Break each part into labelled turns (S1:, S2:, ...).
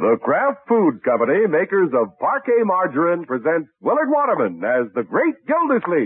S1: The Kraft Foods Company, makers of Parquet Margarine, presents Willard Waterman as the Great Gildersleeve.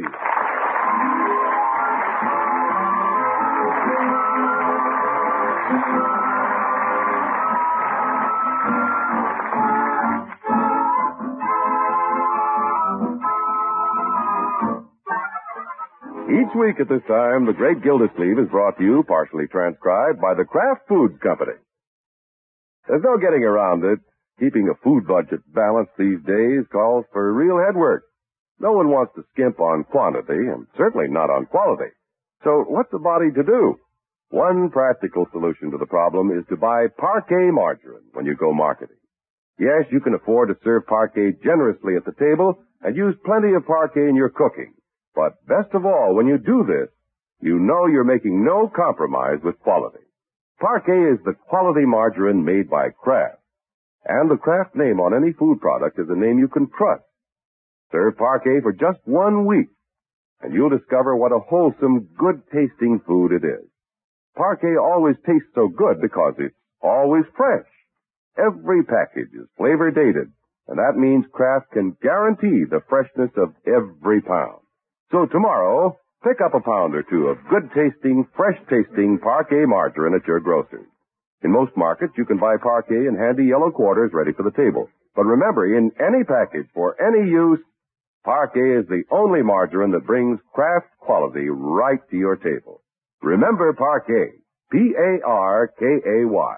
S1: Each week at this time, The Great Gildersleeve is brought to you, partially transcribed, by the Kraft Foods Company. There's no getting around it. Keeping a food budget balanced these days calls for real headwork. No one wants to skimp on quantity, and certainly not on quality. So what's the body to do? One practical solution to the problem is to buy Parquet margarine when you go marketing. Yes, you can afford to serve Parquet generously at the table and use plenty of Parquet in your cooking. But best of all, when you do this, you know you're making no compromise with quality. Parquet is the quality margarine made by Kraft. And the Kraft name on any food product is a name you can trust. Serve Parquet for just 1 week, and you'll discover what a wholesome, good-tasting food it is. Parquet always tastes so good because it's always fresh. Every package is flavor dated, and that means Kraft can guarantee the freshness of every pound. So tomorrow, pick up a pound or two of good-tasting, fresh-tasting Parquet margarine at your grocer's. In most markets, you can buy Parquet in handy yellow quarters ready for the table. But remember, in any package for any use, Parquet is the only margarine that brings Kraft quality right to your table. Remember Parquet. Parkay.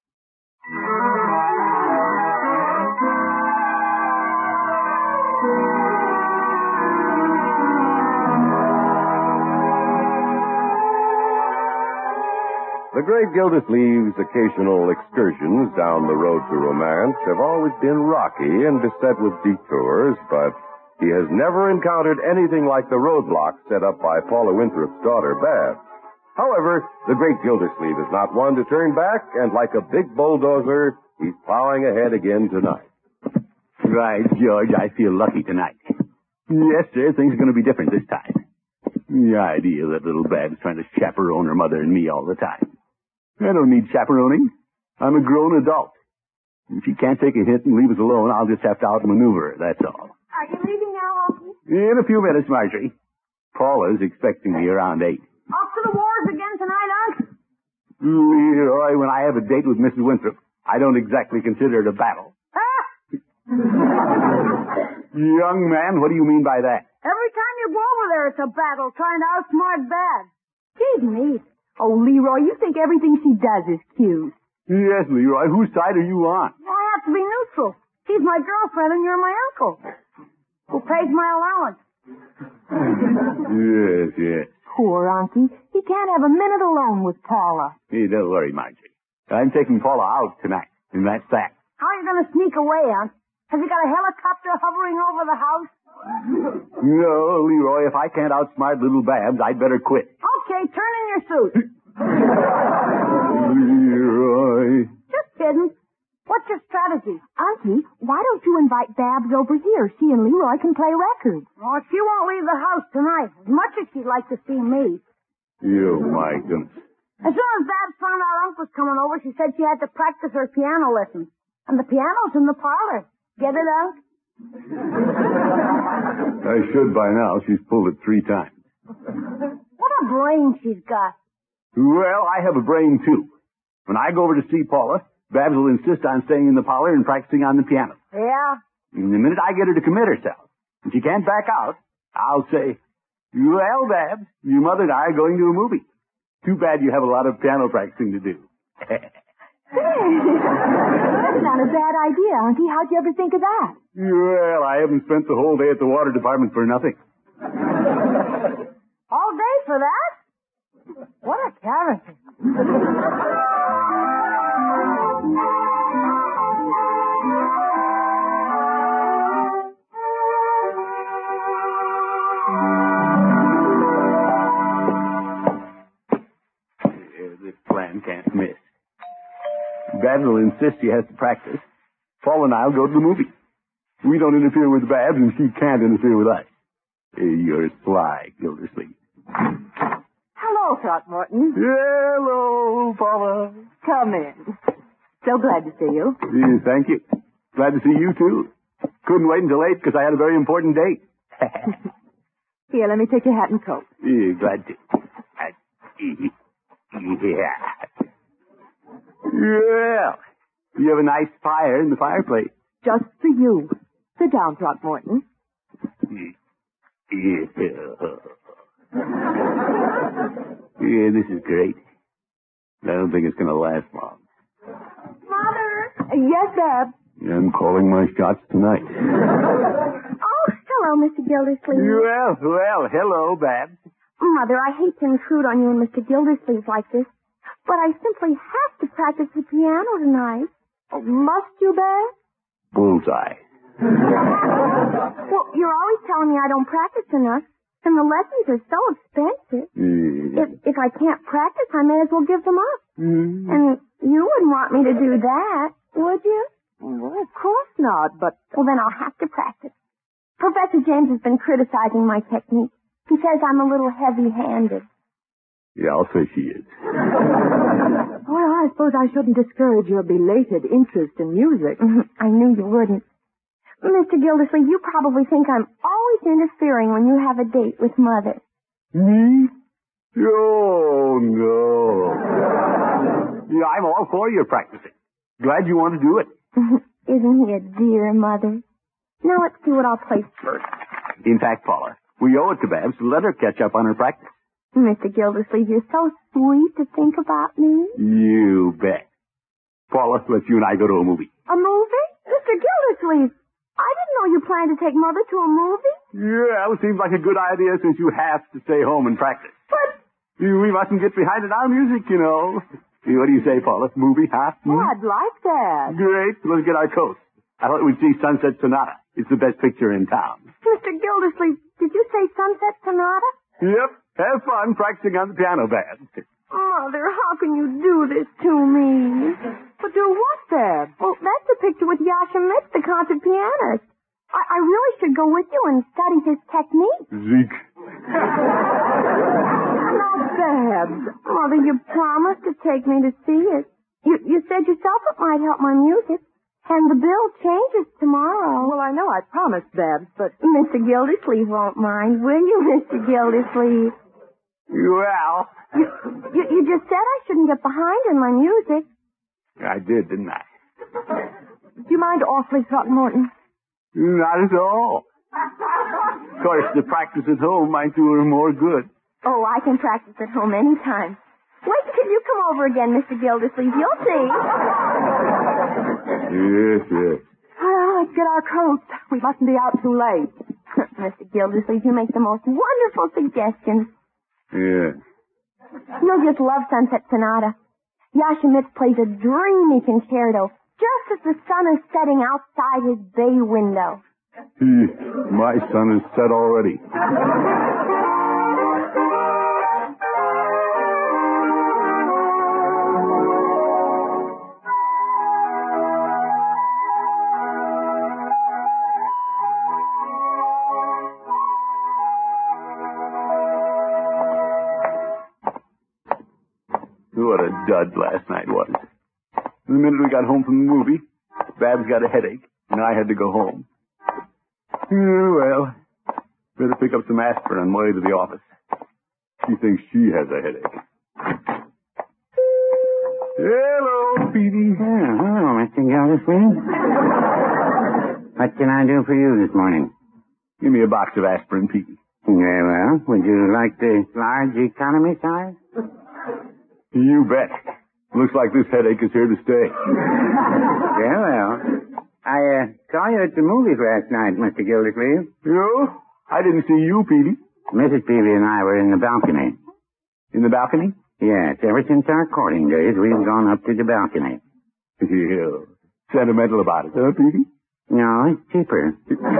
S1: The Great Gildersleeve's occasional excursions down the road to romance have always been rocky and beset with detours, but he has never encountered anything like the roadblocks set up by Paula Winthrop's daughter, Babs. However, the Great Gildersleeve is not one to turn back, and like a big bulldozer, he's plowing ahead again tonight.
S2: Right, George, I feel lucky tonight. Yes, sir, things are going to be different this time. The idea that little Babs trying to chaperone her mother and me all the time. I don't need chaperoning. I'm a grown adult. If she can't take a hint and leave us alone, I'll just have to outmaneuver her, that's all.
S3: Are you leaving now, Uncle?
S2: In a few minutes, Marjorie. Paula's expecting me around 8.
S3: Off to the wars again tonight, Unc?
S2: Leroy, when I have a date with Mrs. Winthrop, I don't exactly consider it a battle.
S3: Ah!
S2: Young man, what do you mean by that?
S3: Every time you go over there, it's a battle trying to outsmart Babs. Gee, me. Oh, Leroy, you think everything she does is cute.
S2: Yes, Leroy. Whose side are you on?
S3: I have to be neutral. She's my girlfriend and you're my uncle. Who pays my allowance?
S2: Yes.
S3: Poor Unky. He can't have a minute alone with Paula.
S2: Hey, don't worry, Marjorie. I'm taking Paula out tonight, and that's that.
S3: How are you going to sneak away, Unc? Has he got a helicopter hovering over the house?
S2: No, Leroy, if I can't outsmart little Babs, I'd better quit.
S3: Okay, turn in your suit.
S2: Leroy.
S3: Just kidding. What's your strategy? Auntie, why don't you invite Babs over here? She and Leroy can play records. Oh, she won't leave the house tonight, as much as she'd like to see me.
S2: You, my goodness.
S3: As soon as Babs found out Unc was coming over, she said she had to practice her piano lessons. And the piano's in the parlor. Get it, Unc?
S2: I should by now. She's pulled it 3 times.
S3: What a brain she's got.
S2: Well, I have a brain, too. When I go over to see Paula, Babs will insist on staying in the parlor and practicing on the piano.
S3: Yeah?
S2: And the minute I get her to commit herself, and she can't back out, I'll say, well, Babs, your mother and I are going to a movie. Too bad you have a lot of piano practicing to do.
S3: That's not a bad idea, Unky. How'd you ever think of that?
S2: Well, I haven't spent the whole day at the water department for nothing.
S3: All day for that? What a character.
S2: This plan can't miss. Babs will insist she has to practice. Paul and I'll go to the movie. We don't interfere with Babs, and she can't interfere with us. You're sly, Gildersleeve.
S3: Hello, Throckmorton.
S2: Hello, Paula.
S3: Come in. So glad to see you.
S2: Thank you. Glad to see you, too. Couldn't wait until 8 because I had a very important date.
S3: Here, let me take your hat and coat.
S2: Glad to. Yeah. Well, you have a nice fire in the fireplace.
S3: Just for you. Sit down, Throckmorton.
S2: Yeah, this is great. I don't think it's going to last long.
S3: Mother! Yes, Dad?
S2: I'm calling my shots tonight.
S3: Oh, hello, Mr. Gildersleeve.
S2: Well, hello, Babs.
S3: Mother, I hate to intrude on you and Mr. Gildersleeve like this, but I simply have to practice the piano tonight. Oh, must you, Babs?
S2: Bullseye.
S3: Well, you're always telling me I don't practice enough, and the lessons are so expensive. If I can't practice, I may as well give them up. And you wouldn't want me to do that, would you? Well, of course not, but... Well, then I'll have to practice. Professor James has been criticizing my technique. He says I'm a little heavy-handed.
S2: Yeah, I'll say she is.
S3: Well, I suppose I shouldn't discourage your belated interest in music. I knew you wouldn't. Mr. Gildersleeve, you probably think I'm always interfering when you have a date with Mother.
S2: Me? Oh, no. Yeah, I'm all for your practicing. Glad you want to do it.
S3: Isn't he a dear, Mother? Now let's see what I'll play first.
S2: In fact, Paula, we owe it to Babs to let her catch up on her practice.
S3: Mr. Gildersleeve, you're so sweet to think about me.
S2: You bet. Paula, let's you and I go to a movie.
S3: A movie? Mr. Gildersleeve, I didn't know you planned to take Mother to a movie.
S2: Yeah, it seems like a good idea since you have to stay home and practice.
S3: But...
S2: We mustn't get behind in our music, you know. What do you say, Paula? Movie, huh?
S3: Oh, I'd like that.
S2: Great. Let's get our coats. I thought we'd see Sunset Sonata. It's the best picture in town.
S3: Mr. Gildersleeve, did you say Sunset Sonata?
S2: Yep. Have fun practicing on the piano, Babs.
S3: Mother, how can you do this to me? But do what, Dad? Well, that's the picture with Yasha Mitz, the concert pianist. I really should go with you and study his technique.
S2: Zeke.
S3: Now, Babs, Mother, you promised to take me to see it. You said yourself it might help my music. And the bill changes tomorrow. Well, I know I promised, Babs, but... Mr. Gildersleeve won't mind, will you, Mr. Gildersleeve?
S2: Well...
S3: You just said I shouldn't get behind in my music.
S2: I did, didn't I?
S3: Do you mind awfully, Throckmorton?
S2: Not at all. Of course, the practice at home might do her more good.
S3: Oh, I can practice at home anytime. Wait till you come over again, Mr. Gildersleeve. You'll see.
S2: Yes.
S3: Well, let's get our coats. We mustn't be out too late. Mr. Gildersleeve, you make the most wonderful suggestions.
S2: Yeah.
S3: You'll just love Sunset Sonata. Yasha Mitz plays a dreamy concerto just as the sun is setting outside his bay window.
S2: My sun is set already. What a dud last night was. The minute we got home from the movie, Babs got a headache, and I had to go home. Well, better pick up some aspirin on my way to the office. She thinks she has a headache. Hello, Petey.
S4: Hello, Mr. Gildersleeve. What can I do for you this morning?
S2: Give me a box of aspirin, Petey.
S4: Very well. Would you like the large economy size?
S2: You bet. Looks like this headache is here to stay.
S4: Very well. I saw you at the movies last night, Mr. Gildersleeve.
S2: You? I didn't see you, Petey.
S4: Mrs. Peavy and I were in the balcony.
S2: In the balcony?
S4: Yes, ever since our courting days, we've gone up to the balcony.
S2: Yeah. Sentimental about it, huh, Petey?
S4: No, it's cheaper.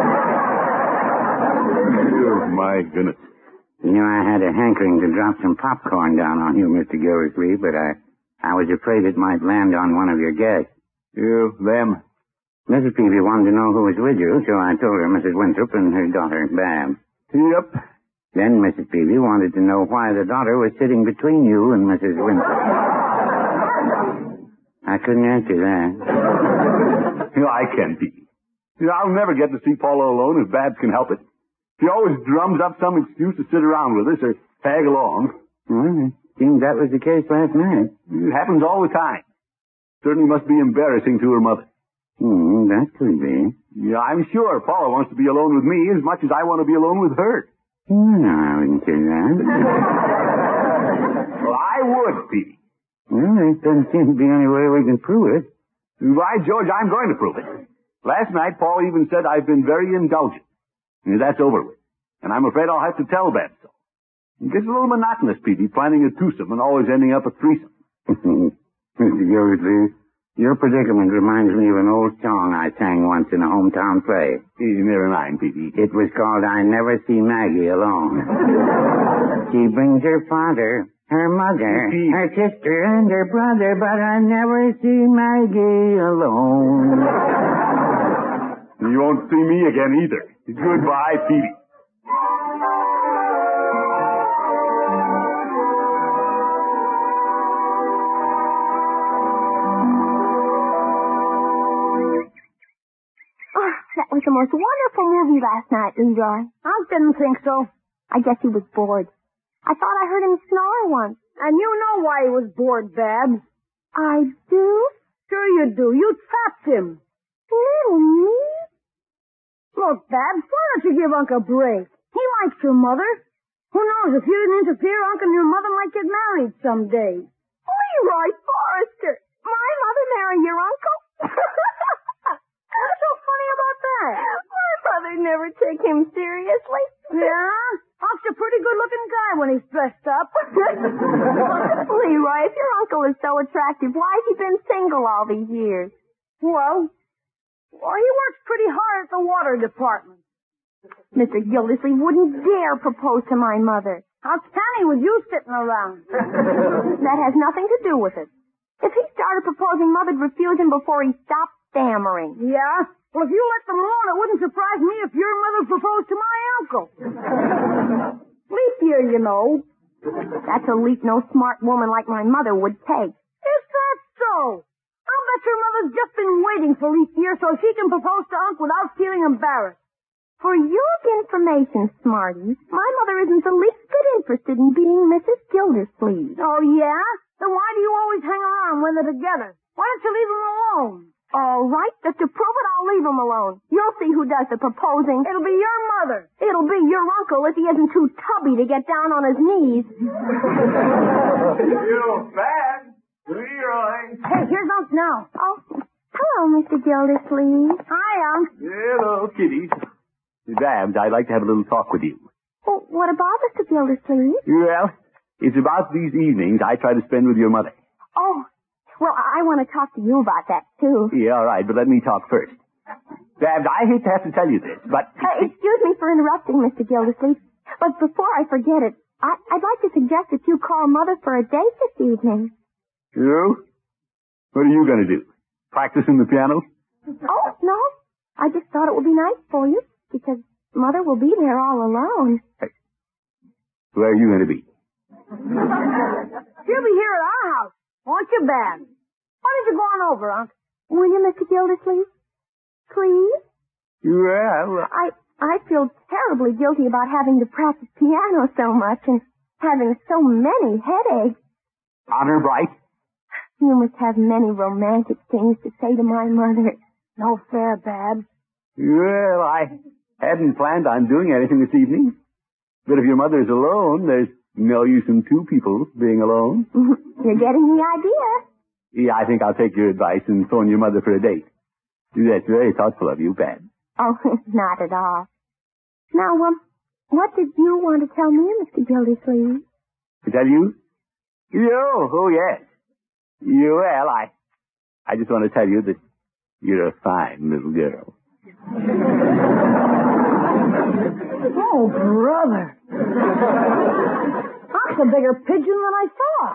S2: Oh, my goodness.
S4: You know, I had a hankering to drop some popcorn down on you, Mr. Gildersleeve, but I was afraid it might land on one of your guests.
S2: You, them.
S4: Mrs. Peavy wanted to know who was with you, so I told her Mrs. Winthrop and her daughter, Babs.
S2: Yep.
S4: Then Mrs. Peavy wanted to know why the daughter was sitting between you and Mrs. Winthrop. I couldn't answer that.
S2: I can, Petey. I'll never get to see Paula alone if Babs can help it. She always drums up some excuse to sit around with us or tag along.
S4: Well, it seemed that was the case last night.
S2: It happens all the time. Certainly must be embarrassing to her mother.
S4: That could be.
S2: Yeah, I'm sure Paula wants to be alone with me as much as I want to be alone with her.
S4: No, I wouldn't say that.
S2: Well, I would, Petey.
S4: Well, there doesn't seem to be any way we can prove it.
S2: Why, George, I'm going to prove it. Last night, Paul even said I've been very indulgent. That's over with. And I'm afraid I'll have to tell Babs so. It gets a little monotonous, Petey, planning a twosome and always ending up a threesome.
S4: Mr. Gildersleeve, your predicament reminds me of an old song I sang once in a hometown play.
S2: Never mind, Petey.
S4: It was called I Never See Maggie Alone. She brings her father, her mother, her sister, and her brother, but I never see Maggie alone.
S2: You won't see me again either. Goodbye, Petey.
S3: That was the most wonderful movie last night, Leroy.
S5: I didn't think so.
S3: I guess he was bored. I thought I heard him snore once.
S5: And you know why he was bored, Babs.
S3: I do?
S5: Sure you do. You trapped him.
S3: Little me?
S5: Look, Babs, why don't you give Unc a break? He likes your mother. Who knows, if you didn't interfere, Unc and your mother might get married someday.
S3: Leroy Forrester! My mother marry your uncle?
S5: What's so funny about that?
S3: My mother never take him seriously.
S5: Yeah? Unc's a pretty good-looking guy when he's dressed up.
S3: Leroy, if your uncle is so attractive, why has he been single all these years?
S5: Well, he works pretty hard at the water department.
S3: Mr. Gildersleeve wouldn't dare propose to my mother.
S5: How can he with you sitting around?
S3: That has nothing to do with it. If he started proposing, Mother'd refuse him before he stopped stammering.
S5: Yeah? Well, if you let them alone, it wouldn't surprise me if your mother proposed to my uncle. Leap year, you know.
S3: That's a leap no smart woman like my mother would take.
S5: Is that so? I'll bet your mother's just been waiting for leap year so she can propose to Unc without feeling embarrassed.
S3: For your information, Smarty, my mother isn't the least bit interested in being Mrs. Gildersleeve.
S5: Oh, yeah? Then why do you always hang around when they're together? Why don't you leave them alone?
S3: All right, just to prove it, I'll leave him alone. You'll see who does the proposing.
S5: It'll be your mother.
S3: It'll be your uncle if he isn't too tubby to get down on his knees.
S2: You bad, Leroy.
S5: Hey, here's Unc now.
S3: Oh, hello, Mr. Gildersleeve.
S5: Hi, Unc.
S2: Hello, kiddies. Babs, I'd like to have a little talk with you.
S3: Oh, what about Mr. Gildersleeve?
S2: Well, it's about these evenings I try to spend with your mother.
S3: Oh, well, I want to talk to you about that, too.
S2: Yeah, all right, but let me talk first. Babs, I hate to have to tell you this, but...
S3: Excuse me for interrupting, Mr. Gildersleeve, but before I forget it, I'd like to suggest that you call Mother for a date this evening.
S2: You? What are you going to do? Practicing the piano?
S3: Oh, no. I just thought it would be nice for you, because Mother will be there all alone.
S2: Hey, where are you going to be?
S5: She'll be here at our house. Won't you, Babs? Why don't you go on over, Unc?
S3: Will you, Mr. Gildersleeve? Please?
S2: Well...
S3: I feel terribly guilty about having to practice piano so much and having so many headaches.
S2: Honor bright?
S3: You must have many romantic things to say to my mother.
S5: No fair, Babs.
S2: Well, I hadn't planned on doing anything this evening. But if your mother's alone, there's no use in two people being alone.
S3: You're getting the idea.
S2: Yeah, I think I'll take your advice and phone your mother for a date. That's very thoughtful of you, Babs.
S3: Oh, not at all. Now, what did you want to tell me, Mr. Gildersleeve?
S2: To tell you? Oh, yes. Well, I just want to tell you that you're a fine little girl.
S5: Oh, brother. That's a bigger pigeon than I thought.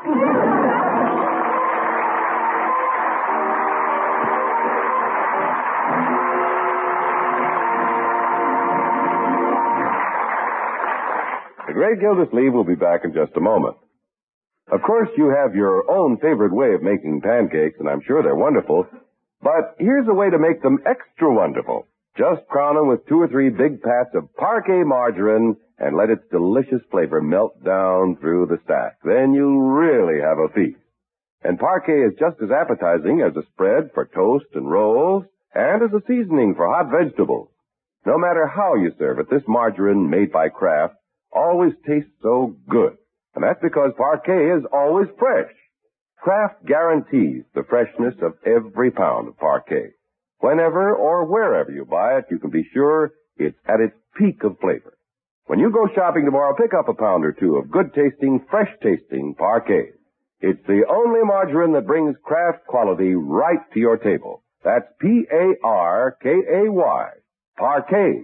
S1: The Great Gildersleeve will be back in just a moment. Of course, you have your own favorite way of making pancakes, and I'm sure they're wonderful. But here's a way to make them extra wonderful. Just crown them with 2 or 3 big pats of Parquet margarine and let its delicious flavor melt down through the stack. Then you'll really have a feast. And Parquet is just as appetizing as a spread for toast and rolls and as a seasoning for hot vegetables. No matter how you serve it, this margarine made by Kraft always tastes so good. And that's because Parquet is always fresh. Kraft guarantees the freshness of every pound of Parquet. Whenever or wherever you buy it, you can be sure it's at its peak of flavor. When you go shopping tomorrow, pick up a pound or 2 of good-tasting, fresh-tasting Parquet. It's the only margarine that brings Kraft quality right to your table. That's Parkay. Parquet.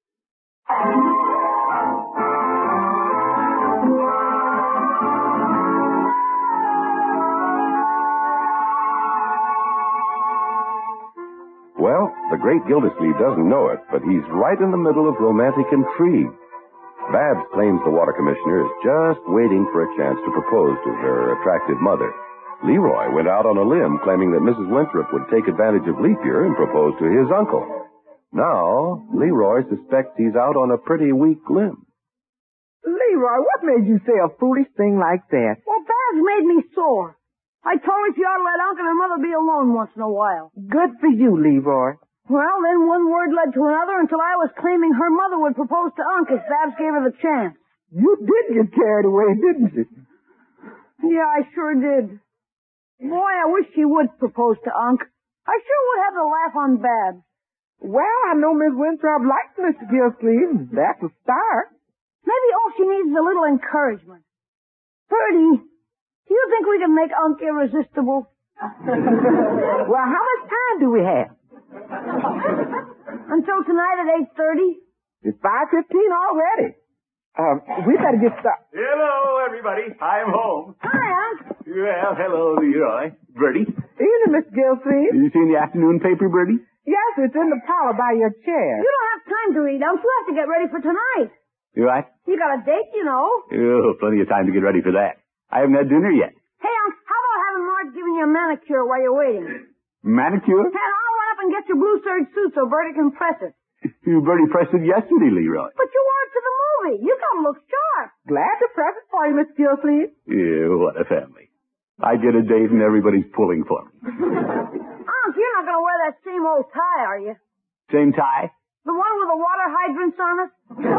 S1: Well, the great Gildersleeve doesn't know it, but he's right in the middle of romantic intrigue. Babs claims the water commissioner is just waiting for a chance to propose to her attractive mother. Leroy went out on a limb claiming that Mrs. Winthrop would take advantage of leap year and propose to his uncle. Now, Leroy suspects he's out on a pretty weak limb.
S6: Leroy, what made you say a foolish thing like that?
S5: Well, Babs made me sore. I told her she ought to let Uncle and her mother be alone once in a while.
S6: Good for you, Leroy.
S5: Well, then one word led to another until I was claiming her mother would propose to Unc if Babs gave her the chance.
S6: You did get carried away, didn't you?
S5: Yeah, I sure did. Boy, I wish she would propose to Unc. I sure would have the laugh on Babs.
S6: Well, I know Miss Winthrop likes Mr. Gilsleeve. That's a start.
S5: Maybe all she needs is a little encouragement. Bertie, do you think we can make Unc irresistible?
S6: Well, how much time do we have?
S5: Until tonight at 8:30.
S6: It's 5:15 already. We better get started.
S2: Hello, everybody. I'm home.
S5: Hi, Unc.
S2: Well, hello, Leroy. Bertie.
S6: Evening, Miss Gilsleeve.
S2: You seen the afternoon paper, Bertie?
S6: Yes, it's in the parlor by your chair.
S5: You don't have time to read, Unc. You have to get ready for tonight.
S2: You what?
S5: You got a date, you know.
S2: Oh, plenty of time to get ready for that. I haven't had dinner yet.
S5: Hey, Unc, how about having Marge giving you a manicure while you're waiting?
S2: Manicure?
S5: And I'll run up and get your blue serge suit so Bertie can press it.
S2: Bertie pressed it yesterday, Leroy.
S5: But you wore it to the movie. You gotta look sharp.
S6: Glad to press it for you, Miss Gilsleeve.
S2: Yeah, what a family. I get a date and everybody's pulling for me.
S5: Unc, you're not gonna wear that same old tie, are you?
S2: Same tie?
S5: The one with the water hydrants on it?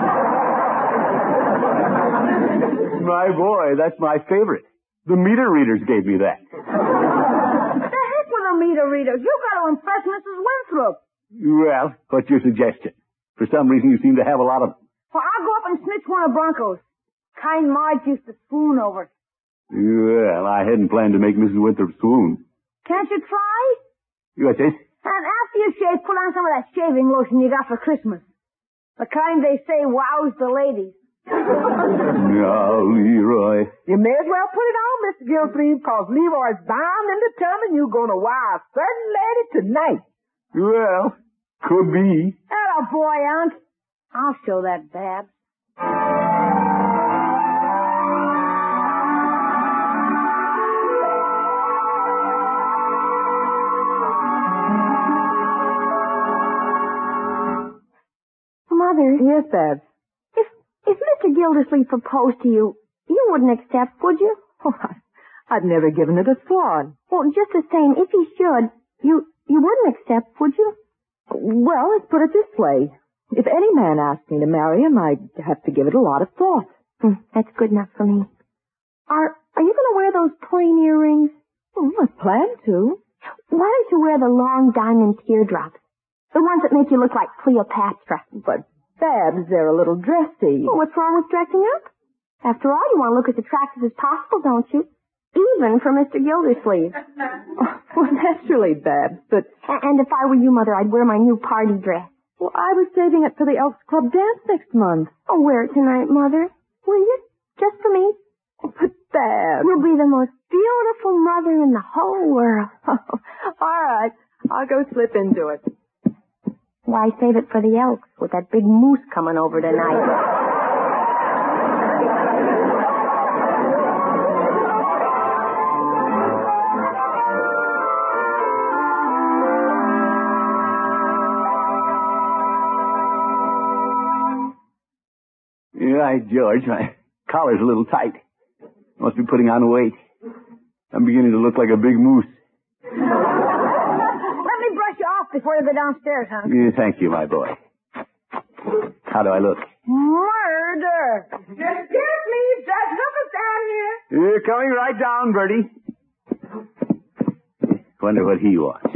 S2: My boy, that's my favorite. The meter readers gave me that.
S5: The heck with the meter readers. You gotta impress Mrs. Winthrop.
S2: Well, what's your suggestion? For some reason you seem to have a lot of...
S5: Well, I'll go up and snitch one of Bronco's. Kind Marge used to swoon over it.
S2: Well, I hadn't planned to make Mrs. Winthrop swoon.
S5: Can't you try?
S2: What's this?
S5: And after you shave, put on some of that shaving lotion you got for Christmas. The kind they say wows the ladies.
S2: No, Leroy.
S6: You may as well put it on, Mr. Gilsleeve, because Leroy's bound and determined you're going to wow a certain lady tonight.
S2: Well, could be.
S5: Atta boy, Unc. I'll show that Babs.
S3: Mother.
S6: Yes, Babs.
S3: If Mr. Gildersleeve proposed to you, you wouldn't accept, would you?
S6: Oh, I'd never given it a thought.
S3: Well, just the same, if he should, you wouldn't accept, would you?
S6: Well, let's put it this way. If any man asked me to marry him, I'd have to give it a lot of thought.
S3: That's good enough for me. Are you going to wear those plain earrings?
S6: I plan to.
S3: Why don't you wear the long diamond teardrops? The ones that make you look like Cleopatra.
S6: But, Babs, they're a little dressy.
S3: Well, what's wrong with dressing up? After all, you want to look as attractive as possible, don't you? Even for Mr. Gildersleeve.
S6: Well, naturally, Babs, but...
S3: And if I were you, Mother, I'd wear my new party dress.
S6: Well, I was saving it for the Elks Club dance next month.
S3: I'll wear it tonight, Mother. Will you? Just for me?
S6: But, Babs...
S3: You'll be the most beautiful mother in the whole world.
S6: All right. I'll go slip into it.
S3: Why save it for the Elks with that big moose coming over tonight?
S2: You're right, George. My collar's a little tight. Must be putting on weight. I'm beginning to look like a big moose.
S5: Let me brush you off before you go downstairs, hon.
S2: Yeah, thank you, my boy. How do I look?
S5: Murder!
S6: Excuse me, Judge. Look us down here.
S2: You're coming right down, Bertie. Wonder what he wants.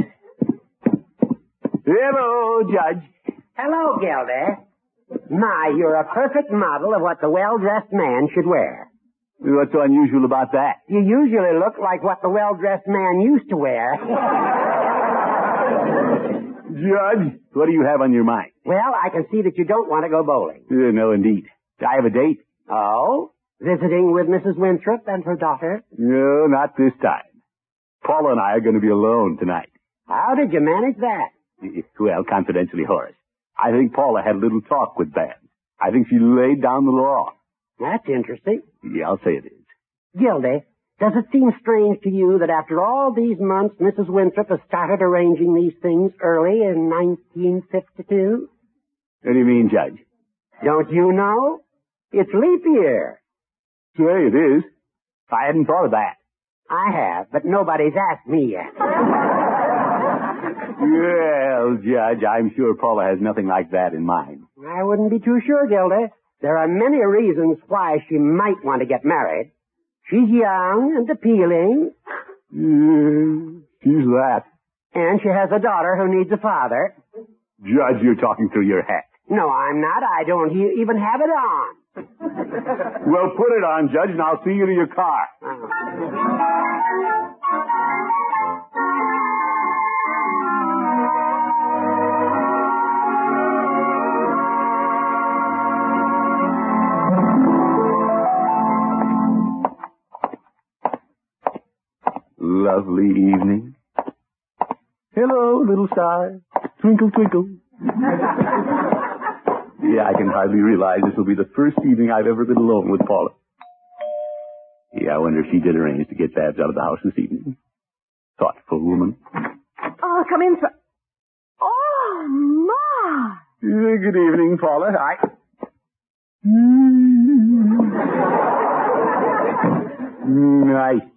S2: Hello, Judge.
S7: Hello, Gilda. My, you're a perfect model of what the well-dressed man should wear.
S2: What's so unusual about that?
S7: You usually look like what the well-dressed man used to wear.
S2: Judge, what do you have on your mind?
S7: Well, I can see that you don't want to go bowling.
S2: No, indeed. I have a date.
S7: Oh? Visiting with Mrs. Winthrop and her daughter?
S2: No, not this time. Paula and I are going to be alone tonight.
S7: How did you manage that?
S2: Well, confidentially, Horace, I think Paula had a little talk with Babs. I think she laid down the law.
S7: That's interesting.
S2: Yeah, I'll say it is.
S7: Gilda, does it seem strange to you that after all these months, Mrs. Winthrop has started arranging these things early in 1952?
S2: What do you mean, Judge?
S7: Don't you know? It's leap year.
S2: Say, it is. I hadn't thought of that.
S7: I have, but nobody's asked me yet.
S2: Well, Judge, I'm sure Paula has nothing like that in mind.
S7: I wouldn't be too sure, Gilda. There are many reasons why she might want to get married. She's young and appealing.
S2: She's that.
S7: And she has a daughter who needs a father.
S2: Judge, you're talking through your hat.
S7: No, I'm not. I don't even have it on.
S2: Well, put it on, Judge, and I'll see you to your car. Lovely evening. Hello, little star. Twinkle, twinkle. Yeah, I can hardly realize this will be the first evening I've ever been alone with Paula. Yeah, I wonder if she did arrange to get Babs out of the house this evening. Thoughtful woman.
S3: Oh, come in, sir. Oh, my.
S2: Good evening, Paula. Nice.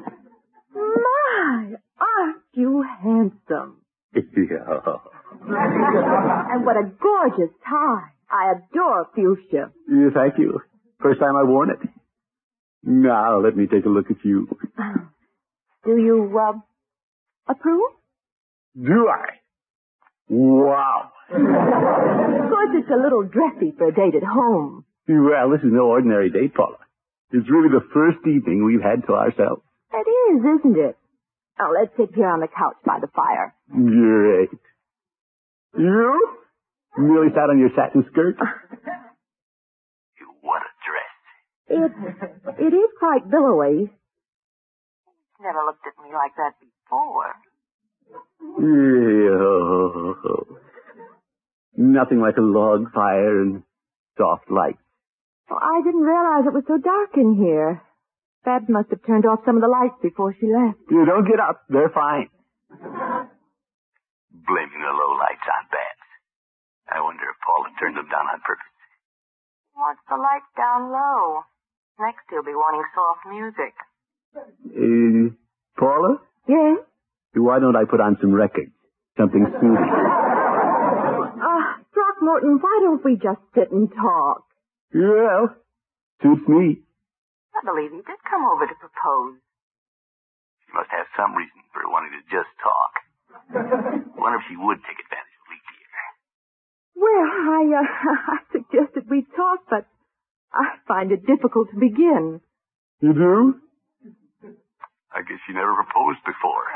S3: My, aren't you handsome?
S2: Yeah.
S3: And what a gorgeous tie. I adore fuchsia.
S2: Yeah, thank you. First time I've worn it. Now, let me take a look at you.
S3: Do you, approve?
S2: Do I? Wow.
S3: Of course, it's a little dressy for a date at home.
S2: Well, this is no ordinary date, Paula. It's really the first evening we've had to ourselves.
S3: It is, isn't it? Oh, let's sit here on the couch by the fire.
S2: Great. You? Nearly sat on your satin skirt? What a dress.
S3: It is quite billowy.
S8: Never looked at me like that before.
S2: Yeah. Nothing like a log fire and soft light.
S3: Oh, I didn't realize it was so dark in here. Babs must have turned off some of the lights before she left.
S2: You don't get up. They're fine. Blaming the low lights on Babs. I wonder if Paula turned them down on purpose.
S8: He wants the lights down low. Next he'll be wanting soft music.
S2: Paula?
S3: Yes?
S2: Why don't I put on some records? Something soothing.
S3: Throckmorton, why don't we just sit and talk?
S2: Well, suits me.
S8: I believe he did come over to propose.
S2: She must have some reason for wanting to just talk. Wonder if she would take advantage of leap year.
S3: Well, I suggested we talk, but I find it difficult to begin.
S2: You do? I guess she never proposed before.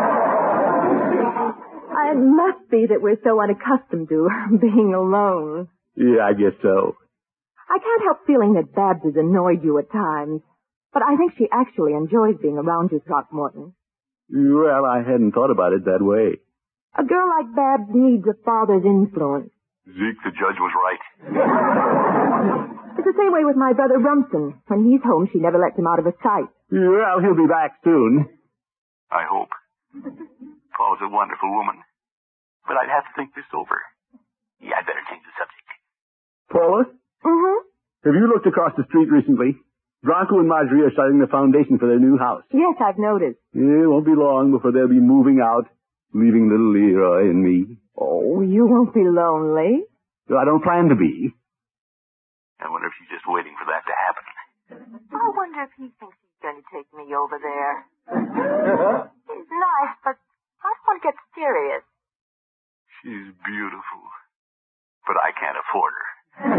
S3: It must be that we're so unaccustomed to being alone.
S2: Yeah, I guess so.
S3: I can't help feeling that Babs has annoyed you at times, but I think she actually enjoys being around you, Throckmorton.
S2: Well, I hadn't thought about it that way.
S3: A girl like Babs needs a father's influence.
S2: Zeke, the judge was right.
S3: It's the same way with my brother Rumson. When he's home, she never lets him out of her sight.
S2: Well, he'll be back soon. I hope. Paula's a wonderful woman. But I'd have to think this over. Yeah, I'd better change the subject. Paula?
S3: Mm-hmm.
S2: Have you looked across the street recently? Bronco and Marjorie are starting the foundation for their new house.
S9: Yes, I've noticed.
S2: It won't be long before they'll be moving out, leaving little Leroy and me.
S9: Oh, you won't be lonely.
S2: I don't plan to be. I wonder if she's just waiting for that to happen.
S8: I wonder if he thinks he's going to take me over there. He's nice, but I don't want to get serious.
S2: She's beautiful, but I can't afford her.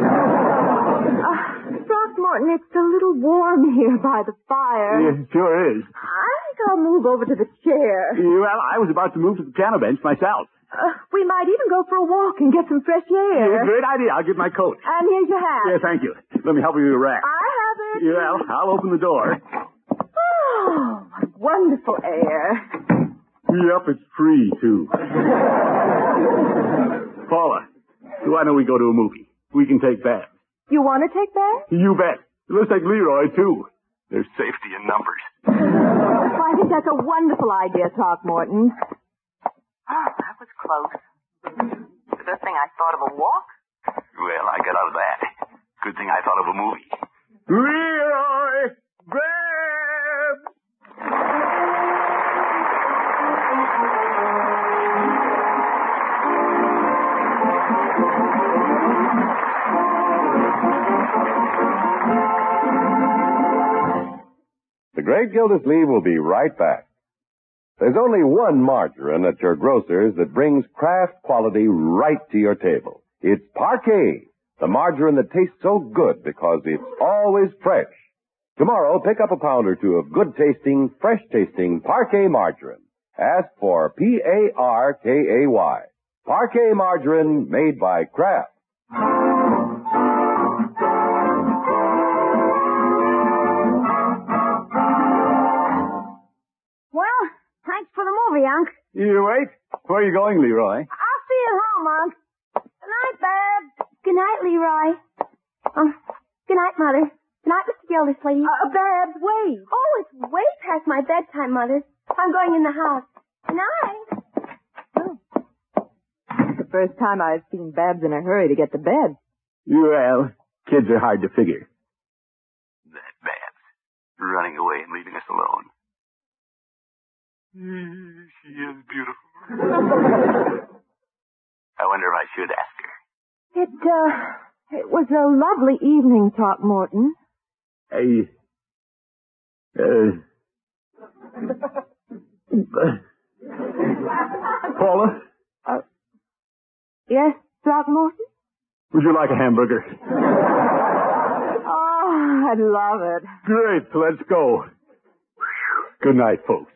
S9: Throckmorton, it's a little warm here by the fire.
S2: Yeah, it sure is.
S9: I think I'll move over to the chair.
S2: Well, I was about to move to the piano bench myself.
S9: We might even go for a walk and get some fresh air.
S2: Yeah, great idea. I'll get my coat.
S9: And here's your hat.
S2: Yeah, thank you. Let me help you with the rack.
S9: I have it.
S2: Yeah, I'll open the door.
S9: Oh, wonderful air.
S2: Yep, it's free, too. Paula, why don't we go to a movie? We can take Babs.
S9: You want to take that?
S2: You bet. Let's take Leroy, too. There's safety in numbers.
S9: Well, I think that's a wonderful idea, Throckmorton.
S8: Oh, that was close. The good thing I thought of a walk.
S2: Well, I got out of that. Good thing I thought of a movie. Leroy! Babs!
S1: The Great Gildersleeve will be right back. There's only one margarine at your grocer's that brings Kraft quality right to your table. It's Parquet, the margarine that tastes so good because it's always fresh. Tomorrow, pick up a pound or two of good-tasting, fresh-tasting Parquet margarine. Ask for Parkay. Parquet margarine made by Kraft.
S5: Well, thanks for the movie, Unc.
S2: You wait. Where are you going, Leroy?
S5: I'll see you at home, Unc. Good night, Babs.
S3: Good night, Leroy. Good night, Mother. Good night, Mr. Gildersleeve.
S5: Babs, wait.
S3: Oh, it's way past my bedtime, Mother. I'm going in the house. Good night.
S9: It's the first time I've seen Babs in a hurry to get to bed.
S2: Well, kids are hard to figure. That Babs, running away and leaving us alone. She is beautiful. I wonder if I should ask her.
S9: It was a lovely evening, Throckmorton.
S2: Paula?
S9: Yes, Throckmorton?
S2: Would you like a hamburger?
S9: Oh, I'd love it.
S2: Great, let's go. Good night, folks.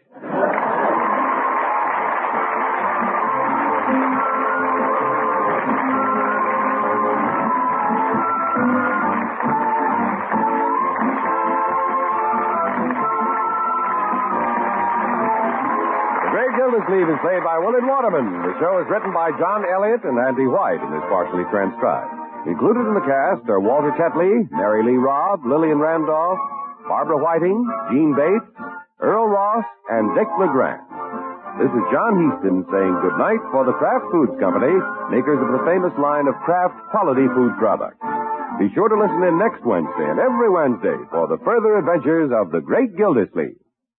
S1: Gildersleeve is played by Willard Waterman. The show is written by John Elliott and Andy White and is partially transcribed. Included in the cast are Walter Tetley, Mary Lee Robb, Lillian Randolph, Barbara Whiting, Gene Bates, Earl Ross, and Dick LeGrand. This is John Heaston saying goodnight for the Kraft Foods Company, makers of the famous line of Kraft quality food products. Be sure to listen in next Wednesday and every Wednesday for the further adventures of the Great Gildersleeve.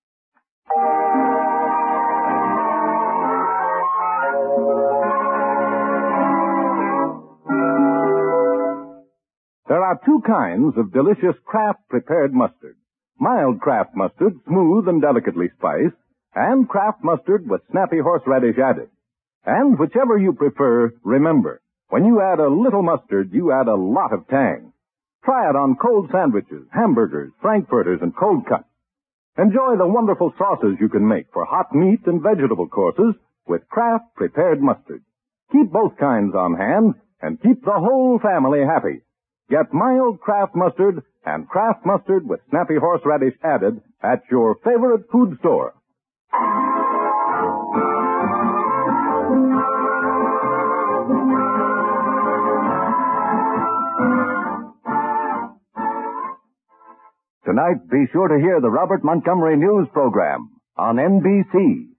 S10: There are two kinds of delicious Kraft prepared mustard. Mild Kraft mustard, smooth and delicately spiced, and Kraft mustard with snappy horseradish added. And whichever you prefer, remember, when you add a little mustard, you add a lot of tang. Try it on cold sandwiches, hamburgers, frankfurters, and cold cuts. Enjoy the wonderful sauces you can make for hot meat and vegetable courses with Kraft prepared mustard. Keep both kinds on hand and keep the whole family happy. Get mild Kraft mustard and Kraft mustard with snappy horseradish added at your favorite food store. Tonight, be sure to hear the Robert Montgomery News program on NBC.